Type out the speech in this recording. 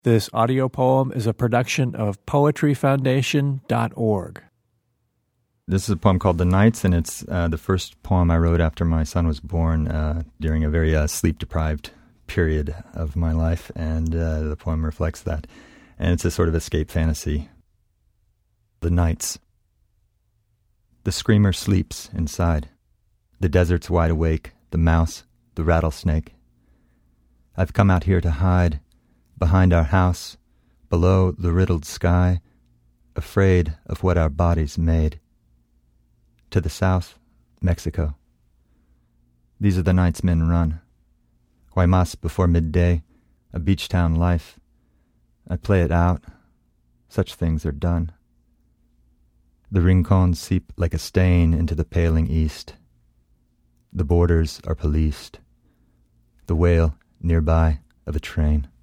This audio poem is a production of poetryfoundation.org. This is a poem called The Nights, and it's the first poem I wrote after my son was born during a very sleep-deprived period of my life, and the poem reflects that. And it's a sort of escape fantasy. The Nights. The screamer sleeps inside. The desert's wide awake, the mouse, the rattlesnake. I've come out here to hide, behind our house, below the riddled sky, afraid of what our bodies made. To the south, Mexico. These are the nights men run. Guaymas before midday, a beach town life. I play it out. Such things are done. The rincons seep like a stain into the paling east. The borders are policed. The wail nearby of a train.